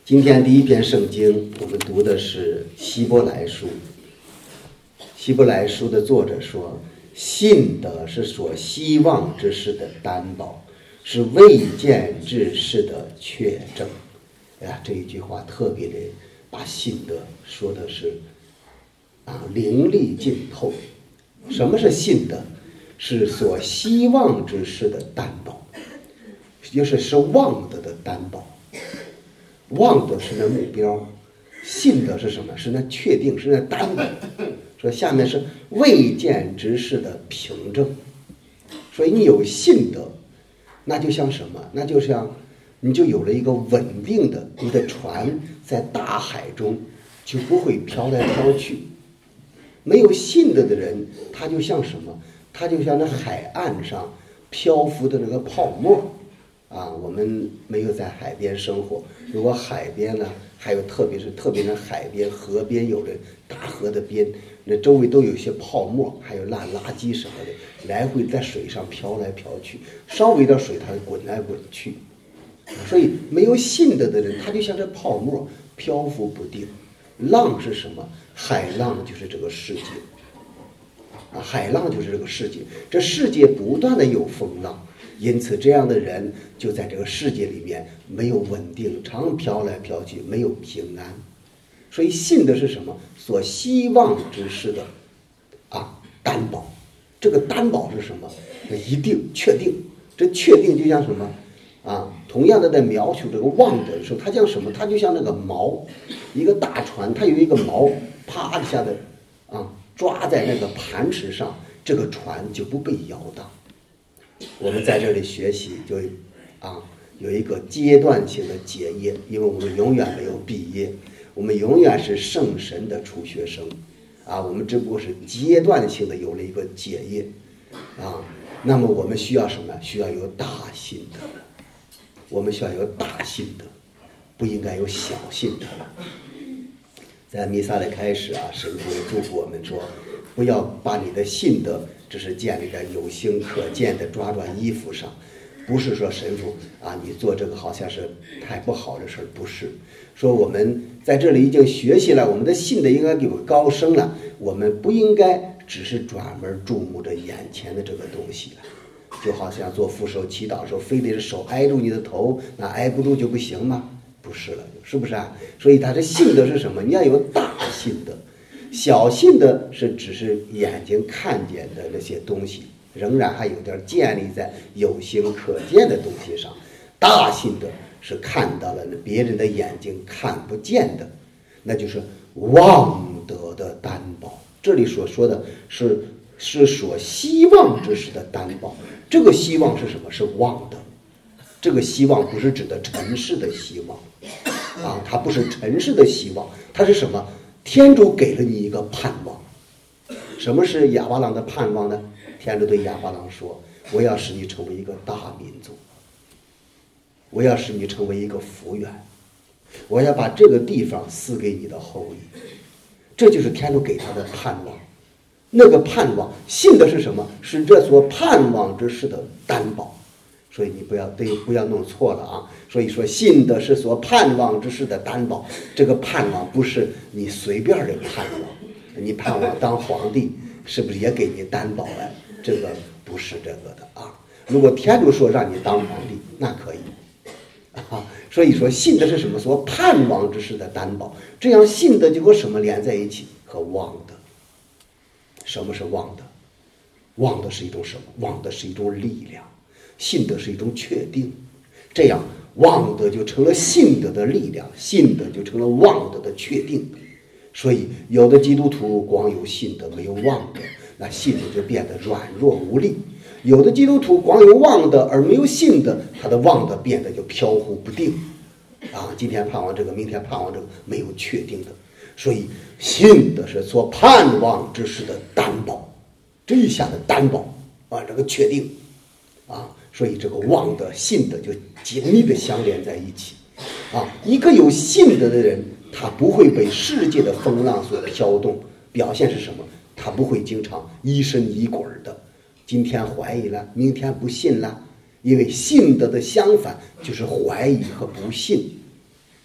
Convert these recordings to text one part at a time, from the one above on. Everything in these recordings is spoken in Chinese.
今天第一篇圣经，我们读的是希伯来书。希伯来书的作者说，信的是所希望之事的担保，是未见之事的确证。这一句话特别的把信德说的是淋漓尽透。什么是信德？是所希望之事的担保，就是望德的担保。望的是那目标，信的是什么？是那确定，是那担保。说下面是未见之事的凭证。所以你有信德，那就像什么？那就像你就有了一个稳定的，你的船在大海中就不会飘来飘去。没有信德的人，他就像什么？他就像那海岸上漂浮的那个泡沫。我们没有在海边生活，如果海边呢，还有特别是海边、河边，有的大河的边，那周围都有一些泡沫，还有垃圾什么的，来回在水上飘来飘去，稍微的水它滚来滚去。所以没有信德的人，他就像这泡沫漂浮不定。浪是什么？海浪就是这个世界。海浪就是这个世界，这世界不断的有风浪，因此这样的人就在这个世界里面没有稳定，常飘来飘去，没有平安。所以信的是什么？所希望之事的担保。这个担保是什么？一定确定。这确定就像什么同样的在描述这个望德的时候，它像什么？它就像那个锚，一个大船，它有一个锚，啪一下的抓在那个磐石上，这个船就不被摇荡。我们在这里学习就有一个阶段性的结业，因为我们永远没有毕业，我们永远是圣神的初学生我们只不过是阶段性的有了一个结业那么我们需要什么？需要有大信德。我们需要有大信德，不应该有小信德。在弥撒的开始神父也祝福我们说，不要把你的信德只是建立在有形可见的抓衣服上，不是说神父你做这个好像是太不好的事，不是说我们在这里已经学习了，我们的信德应该有高升了，我们不应该只是专门注目着眼前的这个东西了。就好像做俯首祈祷的时候，非得是手挨住你的头，那挨不住就不行吗？不是了，是不是所以他的信德是什么？你要有大信德。小信德是只是眼睛看见的那些东西，仍然还有点建立在有形可见的东西上。大信德是看到了别人的眼睛看不见的，那就是望德的担保。这里所说的是所希望之事的担保。这个希望是什么？是望德。这个希望不是指的尘世的希望它不是尘世的希望，它是什么？天主给了你一个盼望。什么是亚巴郎的盼望呢？天主对亚巴郎说，我要使你成为一个大民族，我要使你成为一个福源，我要把这个地方赐给你的后裔。这就是天主给他的盼望。那个盼望，信的是什么？是这所盼望之事的担保。所以你不要弄错了所以说信的是所盼望之事的担保。这个盼望不是你随便的盼望，你盼望当皇帝是不是也给你担保了？这个不是这个的如果天主说让你当皇帝，那可以所以说信的是什么？所盼望之事的担保。这样信的就和什么连在一起？和望德。什么是望德？望德是一种什么？望德是一种力量，信德是一种确定。这样望德就成了信德的力量，信德就成了望德的确定。所以有的基督徒光有信德没有望德，那信德就变得软弱无力。有的基督徒光有望德而没有信德，他的望德变得就飘忽不定今天盼望这个，明天盼望这个，没有确定的。所以信的是所盼望之事的担保，这一下的担保这个确定所以这个望德信德就紧密的相连在一起一个有信德的人，他不会被世界的风浪所飘动。表现是什么？他不会经常疑神疑鬼的，今天怀疑了，明天不信了。因为信德的相反就是怀疑和不信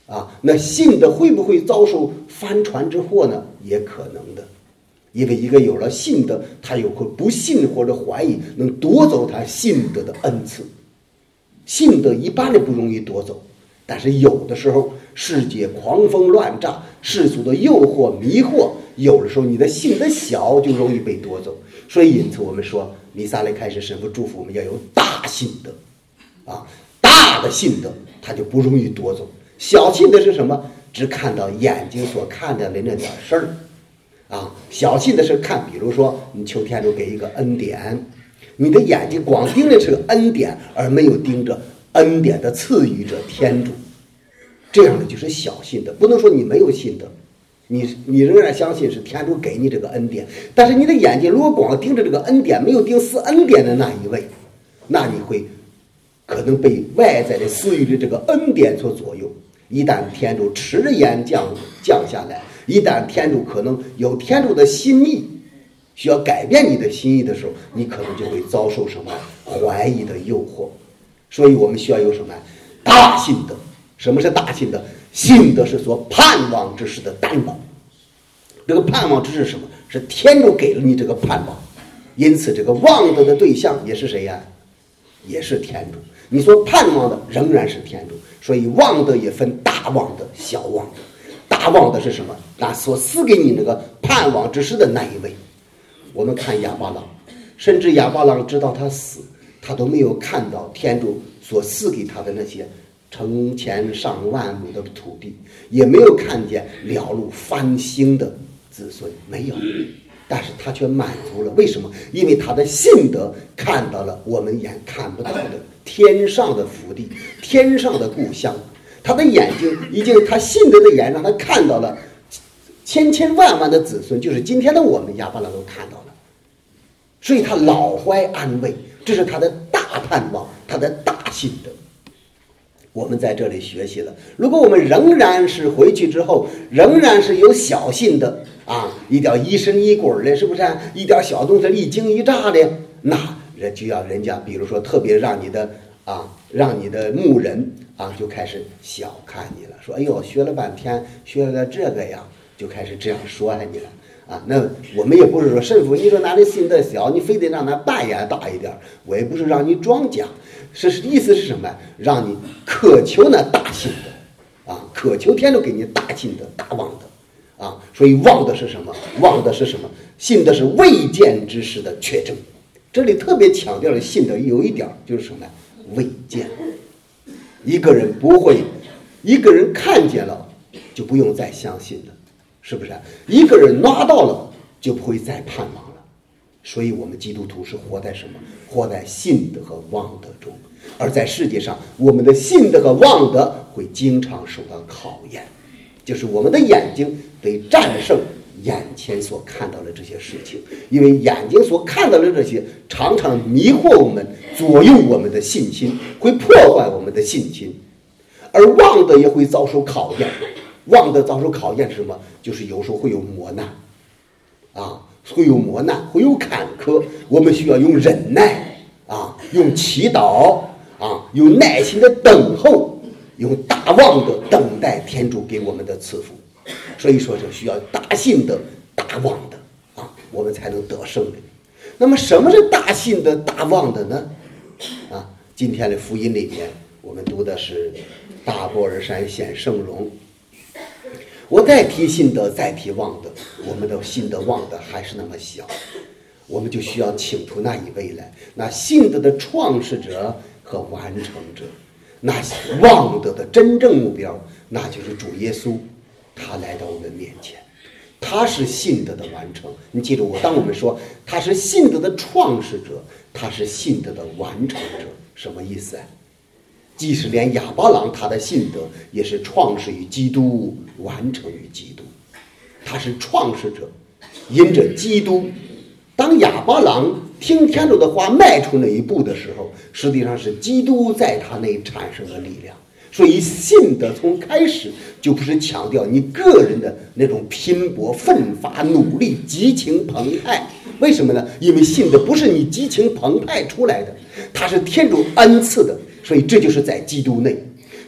那信的会不会遭受翻船之祸呢？也可能的，因为一个有了信的，他有会不信或者怀疑，能夺走他信德的恩赐。信德一般的不容易夺走，但是有的时候世界狂风乱炸，世俗的诱惑迷惑，有的时候你的信德小就容易被夺走。所以因此我们说弥撒来开始神父祝福我们要有大信德大的信德它就不容易夺走。小信德是什么？只看到眼睛所看到的那点事儿小信的是看，比如说你求天主给一个恩典，你的眼睛光盯着这个恩典，而没有盯着恩典的赐予者天主，这样的就是小信德。不能说你没有信德，你仍然相信是天主给你这个恩典，但是你的眼睛如果光盯着这个恩典，没有盯赐恩典的那一位，那你会可能被外在的私欲的这个恩典所左右。一旦天主迟延降下来，一旦天主可能有天主的心意需要改变你的心意的时候，你可能就会遭受什么怀疑的诱惑。所以我们需要有什么大信德。什么是大信德？信德是所盼望之事的担保。这个盼望之事是什么？是天主给了你这个盼望，因此这个望德的对象也是谁呀？也是天主。你所盼望的仍然是天主。所以望德也分大望德小望德。大望德是什么？那所赐给你那个盼望之事的那一位。我们看亚巴郎，甚至亚巴郎直到他死，他都没有看到天主所赐给他的那些成千上万亩的土地，也没有看见了路翻兴的子孙，没有。但是他却满足了。为什么？因为他的信德看到了我们眼看不到的天上的福地，天上的故乡。他的眼睛已经，他信德的眼让他看到了千千万万的子孙，就是今天的我们亚巴郎都看到了，所以他老怀安慰，这是他的大盼望，他的大信德。我们在这里学习了，如果我们仍然是回去之后仍然是有小信的一点一神一鬼的，是不是一点小东西一惊一乍的，那就要人家比如说特别让你的牧人就开始小看你了，说哎呦学了半天学了这个呀，就开始这样说你了那我们也不是说神父你说哪里信德小，你非得让他扮演大一点，我也不是让你装假，意思是什么？让你渴求那大信德渴求天主给你大信德大望德所以望的是什么？望的是什么？信的是未见之事的确证。这里特别强调了信的有一点就是什么？未见。一个人看见了就不用再相信了，是不是？一个人拿到了就不会再盼望了。所以我们基督徒是活在什么？活在信德和望德中。而在世界上，我们的信德和望德会经常受到考验，就是我们的眼睛得战胜眼前所看到的这些事情，因为眼睛所看到的这些常常迷惑我们，左右我们的信心，会破坏我们的信心。而望德也会遭受考验。望德遭受考验是什么？就是有时候会有磨难会有磨难，会有坎坷，我们需要用忍耐用祈祷用耐心的等候，用大望的等待天主给我们的赐福。所以说这需要大信的大望的我们才能得胜的。那么什么是大信的大望的呢？今天的福音里面我们读的是大波尔山显圣容。我再提信德再提望德，我们的信德望德还是那么小，我们就需要请出那一位来，那信德的创始者和完成者，那望德的真正目标，那就是主耶稣，他来到我们面前，他是信德的完成。你记住当我们说他是信德的创始者，他是信德的完成者，什么意思即使连亚巴郎他的信德也是创始于基督，完成于基督，他是创始者。因着基督，当亚巴郎听天主的话迈出那一步的时候，实际上是基督在他内产生了力量。所以信德从开始就不是强调你个人的那种拼搏奋发努力激情澎湃。为什么呢？因为信德不是你激情澎湃出来的，它是天主恩赐的。所以这就是在基督内。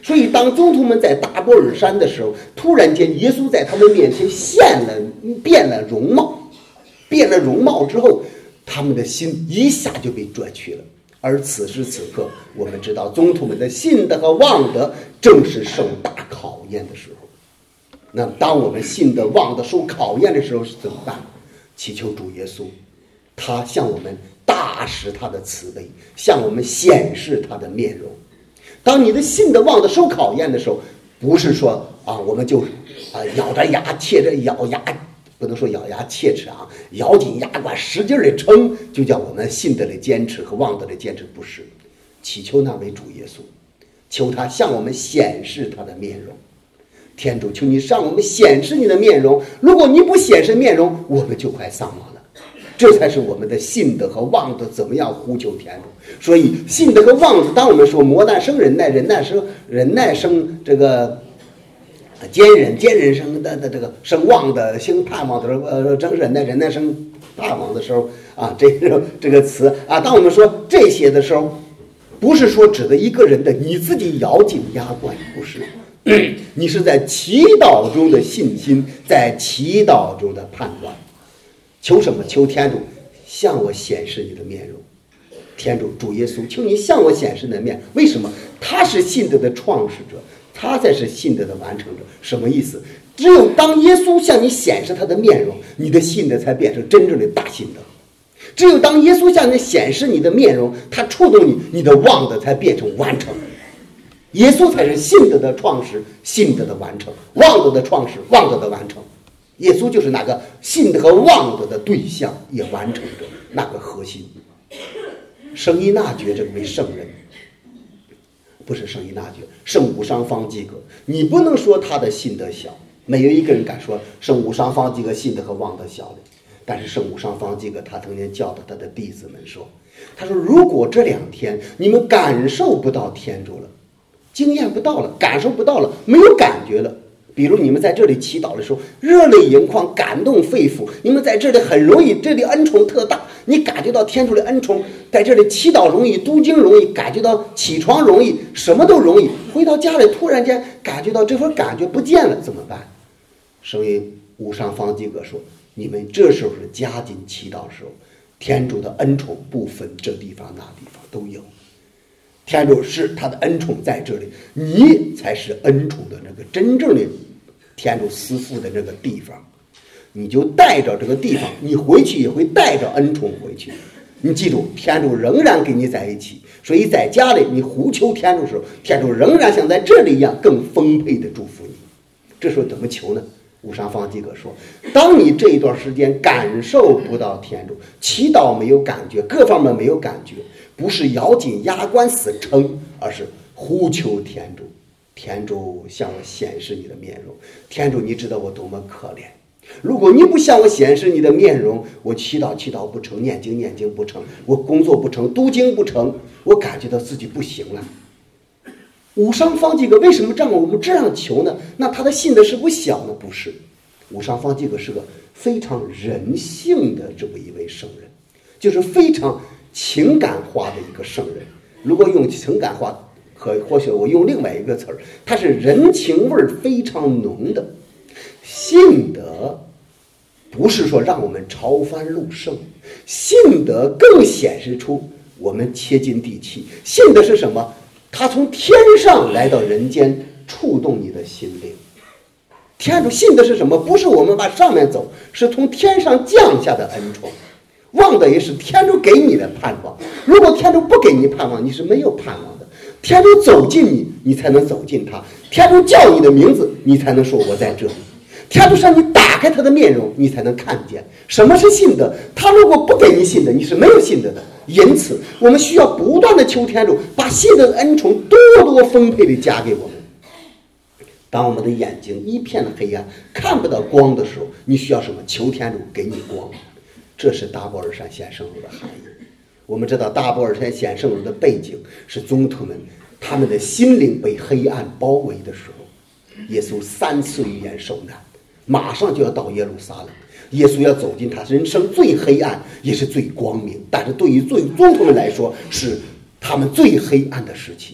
所以当宗徒们在达波尔山的时候，突然间耶稣在他们面前变了容貌之后，他们的心一下就被拽去了。而此时此刻，我们知道宗徒们的信德和望德正是受大考验的时候。那当我们信德望德受考验的时候是怎么办？祈求主耶稣，他向我们大施他的慈悲，向我们显示他的面容。当你的信德望德受考验的时候，不是说我们就咬着牙咬牙，不能说咬牙切齿咬紧牙关使劲的撑，就叫我们信德的坚持和望德的坚持。不是，祈求那位主耶稣，求他向我们显示他的面容。天主，求你向我们显示你的面容，如果你不显示面容，我们就快丧亡了。这才是我们的信德和望德怎么样呼求天主。所以信德和望德，当我们说磨难生忍耐，忍耐生这个坚忍生的这个生望的生盼望的时候，生忍耐生盼望的时候这个词当我们说这些的时候，不是说指的一个人的你自己咬紧牙关，不是。你是在祈祷中的信心，在祈祷中的判断。求什么？求天主向我显示你的面容。天主主耶稣，求你向我显示你的面。为什么？他是信德的创始者，他才是信德的完成者。什么意思？只有当耶稣向你显示他的面容，你的信德才变成真正的大信德。只有当耶稣向你显示你的面容，他触动你，你的望德才变成完成。耶稣才是信德的创始，信德的完成，望德的创始，望德的完成。耶稣就是那个信德和望德的对象，也完成着那个核心。圣依纳爵这位圣人，不是圣依纳爵，圣无伤方济各。你不能说他的信德小，没有一个人敢说圣无伤方济各信德和望德小的。但是圣无伤方济各他曾经教导他的弟子们说，他说如果这2天你们感受不到天主了，经验不到了，感受不到了，没有感觉了，比如你们在这里祈祷的时候热泪盈眶，感动肺腑，你们在这里很容易，这里恩宠特大，你感觉到天主的恩宠，在这里祈祷容易，读经容易，感觉到起床容易，什么都容易，回到家里突然间感觉到这份感觉不见了，怎么办？圣无伤方济各说，你们这时候是加紧祈祷的时候，天主的恩宠不分这地方那地方都有，天主是他的恩宠在这里，你才是恩宠的那个真正的天主私父的那个地方，你就带着这个地方，你回去也会带着恩宠回去。你记住，天主仍然跟你在一起，所以在家里你呼求天主的时候，天主仍然像在这里一样更丰沛的祝福你。这时候怎么求呢？无伤方济各说，当你这一段时间感受不到天主，祈祷没有感觉，各方面没有感觉，不是咬紧牙关死撑，而是呼求天主，天主向我显示你的面容。天主，你知道我多么可怜，如果你不向我显示你的面容，我祈祷不成，念经不成，我工作不成，读经不成，我感觉到自己不行了。无伤方济各为什么我们这样求呢？那他的信德是不小呢？不是，无伤方济各是个非常人性的这么一位圣人，就是非常情感化的一个圣人。如果用情感化，或许我用另外一个词儿，他是人情味非常浓的。信德不是说让我们超凡入圣，信德更显示出我们切近地气。信德是什么？他从天上来到人间，触动你的心灵。天主信的是什么？不是我们往上面走，是从天上降下的恩宠。望的也是天主给你的盼望。如果天主不给你盼望，你是没有盼望的。天主走近你，你才能走近他。天主叫你的名字，你才能说我在这里。天主让你打开他的面容，你才能看见什么是信德。他如果不给你信德，你是没有信德的。因此我们需要不断的求天主把信德的恩宠多多丰沛的加给我们。当我们的眼睛一片的黑暗，看不到光的时候，你需要什么？求天主给你光。这是大波尔山显圣乳的含义。我们知道大波尔山显圣乳的背景是宗徒们他们的心灵被黑暗包围的时候，耶稣3次预言受难，马上就要到耶路撒冷，耶稣要走进他人生最黑暗也是最光明，但是对于宗徒们来说是他们最黑暗的时期。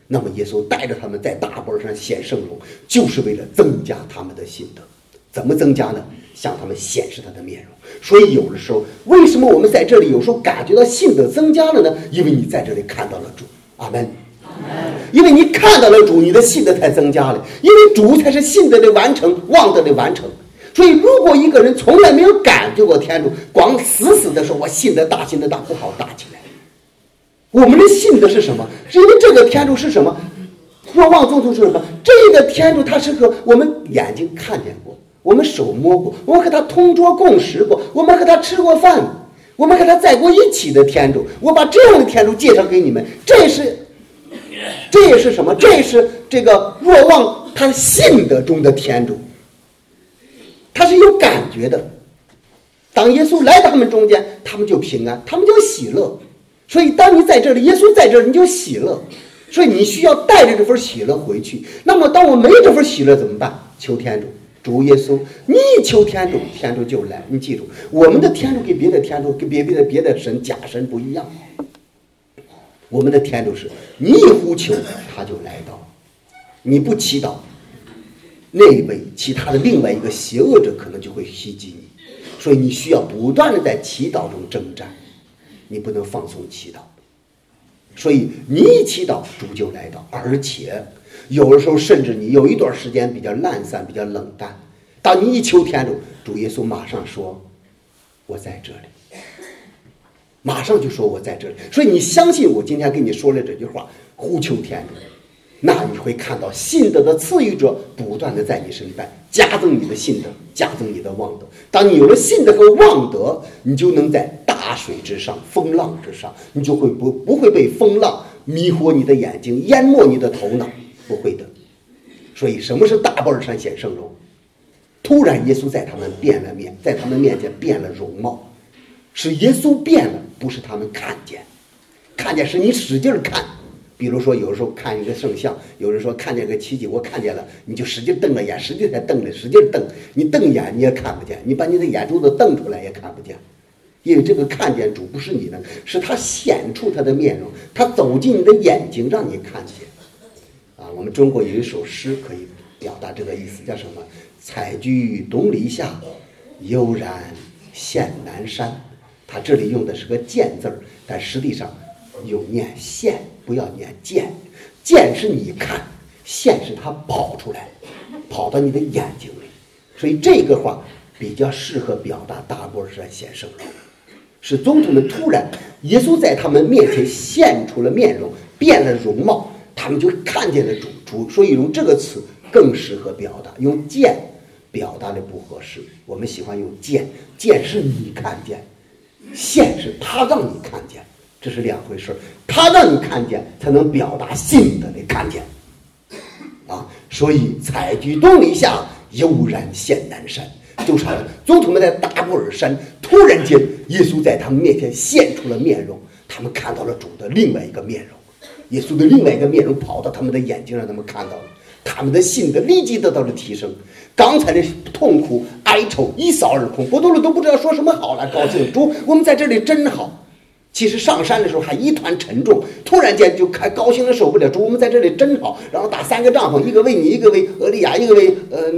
那么耶稣带着他们在大波上显圣容，就是为了增加他们的信德。怎么增加呢？向他们显示他的面容。所以有的时候，为什么我们在这里有时候感觉到信德增加了呢？因为你在这里看到了主。阿门。因为你看到了主，你的信德才增加了。因为主才是信德的完成，望德的完成。所以如果一个人从来没有感觉过天主，光死死的说我信德大，信德大，不好大起来。我们的信德是什么？是因为这个天主是什么？若望宗徒是什么？这个天主他是和我们眼睛看见过，我们手摸过，我们和他同桌共食过，我们和他吃过饭，我们和他在过一起的天主。我把这样的天主介绍给你们，这也是什么？这也是这个若望他信德中的天主，他是有感觉的。当耶稣来到他们中间，他们就平安，他们就喜乐。所以当你在这里，耶稣在这里，你就喜乐。所以你需要带着这份喜乐回去。那么当我没这份喜乐怎么办？求天主，主耶稣，你一求天主，天主就来。你记住，我们的天主跟别的天主跟别的神假神不一样。我们的天主是你一呼求他就来到，你不祈祷，那一位其他的另外一个邪恶者可能就会袭击你。所以你需要不断的在祈祷中征战，你不能放松祈祷。所以你一祈祷，主就来到。而且有的时候甚至你有一段时间比较懒散，比较冷淡，当你一求天主，主耶稣马上说我在这里，马上就说我在这里。所以你相信我今天跟你说了这句话，呼求天主，那你会看到信德的赐予者不断的在你身边加增你的信德，加增你的望德。当你有了信德和望德，你就能在大水之上，风浪之上，你就会不会被风浪迷惑你的眼睛，淹没你的头脑，不会的。所以什么是大波尔山显圣容？突然耶稣在他们变了面，在他们面前变了容貌，是耶稣变了，不是他们看见。看见是你使劲看，比如说有时候看一个圣像，有人说看见个奇迹，我看见了，你就使劲瞪着眼，使劲才瞪着，使劲瞪，你瞪眼你也看不见，你把你的眼珠子瞪出来也看不见。因为这个看见主不是你的，是他显出他的面容，他走进你的眼睛让你看见。我们中国有一首诗可以表达这个意思，叫什么？采菊东篱下，悠然见南山。他这里用的是个见字儿，但实际上有念现，不要念见。见是你看，现是他跑出来，跑到你的眼睛里。所以这个话比较适合表达大波尔山显圣容。是宗徒们突然，耶稣在他们面前现出了面容，变了容貌，他们就看见了主。所以用这个词更适合表达，用见表达的不合适。我们喜欢用见，见是你看见，现是他让你看见，这是两回事。他让你看见，才能表达信德的看见。所以采菊东篱下，悠然见南山。就是宗徒们在大波尔山，突然间耶稣在他们面前现出了面容，他们看到了主的另外一个面容，耶稣的另外一个面容跑到他们的眼睛，让他们看到了，他们的信德立即得到了提升。刚才的痛苦哀愁一扫而空，伯多禄都不知道说什么好了，高兴主，我们在这里真好。其实上山的时候还一团沉重，突然间就高兴的受不了，主，我们在这里真好。然后打3个帐篷，一个为你，一个为俄利亚，一个为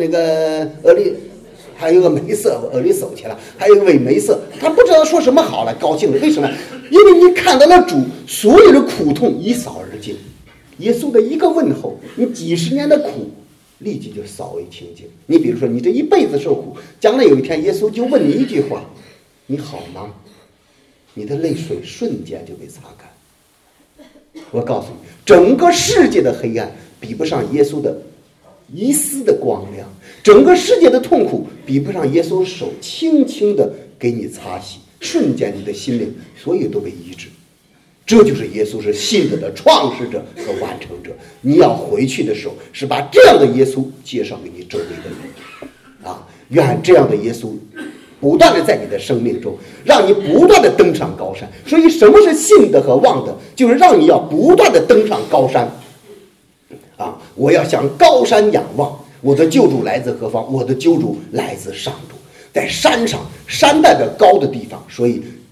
还有一个梅瑟，俄利走去了，还有一个为梅瑟，他不知道说什么好了，高兴了。为什么？因为你看到了主，所有的苦痛一扫而尽。耶稣的一个问候，你几十年的苦立即就扫为清净。你比如说你这一辈子受苦，将来有一天耶稣就问你一句话，你好吗？你的泪水瞬间就被擦干。我告诉你，整个世界的黑暗比不上耶稣的一丝的光亮，整个世界的痛苦比不上耶稣手轻轻的给你擦洗，瞬间你的心灵所有都被医治。这就是耶稣是信德的创始者和完成者。你要回去的时候，是把这样的耶稣介绍给你周围的人愿这样的耶稣不断的在你的生命中，让你不断的登上高山。所以什么是信德和望德？就是让你要不断的登上高山我要向高山仰望，我的救主来自何方？我的救主来自上主。在山上，山代表高的地方，所以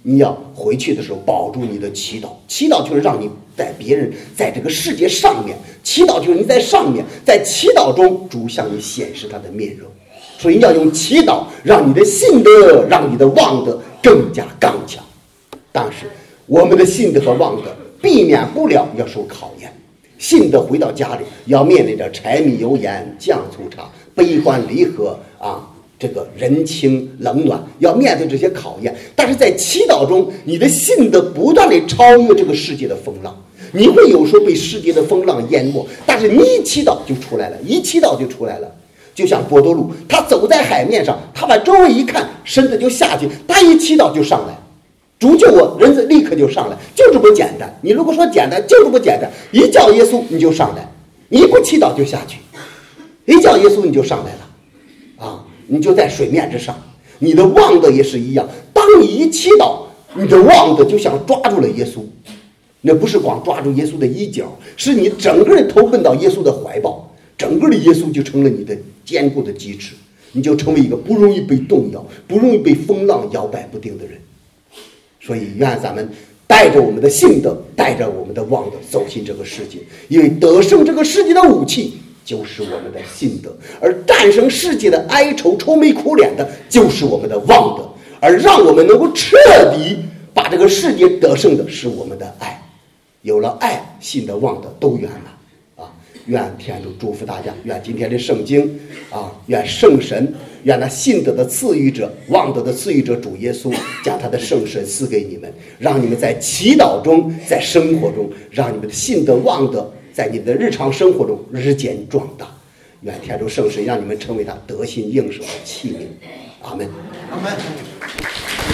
你要回去的时候保住你的祈祷，祈祷就是让你在别人在这个世界上面，祈祷就是你在上面，在祈祷中主向你显示他的面容。所以要用祈祷让你的信德，让你的望德更加刚强。但是我们的信德和望德避免不了要受考验，信德回到家里要面临着柴米油盐酱醋茶，悲欢离合啊，这个人情冷暖，要面对这些考验。但是在祈祷中，你的信德不断地超越这个世界的风浪，你会有时候被世界的风浪淹没，但是你一祈祷就出来了，一祈祷就出来了。就像伯多禄，他走在海面上，他把周围一看，身子就下去，他一祈祷就上来，主救我，人子立刻就上来，就这么简单。你如果说简单，就这么简单，一叫耶稣你就上来，你不祈祷就下去，一叫耶稣你就上来了啊，你就在水面之上。你的望德也是一样，当你一祈祷，你的望德就像抓住了耶稣，那不是光抓住耶稣的衣角，是你整个人投奔到耶稣的怀抱，整个的耶稣就成了你的坚固的基石，你就成为一个不容易被动摇、不容易被风浪摇摆不定的人。所以愿咱们带着我们的信德，带着我们的望德走进这个世界，因为得胜这个世界的武器就是我们的信德，而战胜世界的哀愁、愁眉苦脸的就是我们的望德，而让我们能够彻底把这个世界得胜的是我们的爱。有了爱，信德望德都圆满。愿天主祝福大家，愿今天的圣经愿圣神，愿那信德的赐予者、望德的赐予者主耶稣将他的圣神赐给你们，让你们在祈祷中，在生活中，让你们的信德望德在你们的日常生活中日渐壮大。愿天主圣神让你们成为他得心应手的器皿。阿门。 阿门。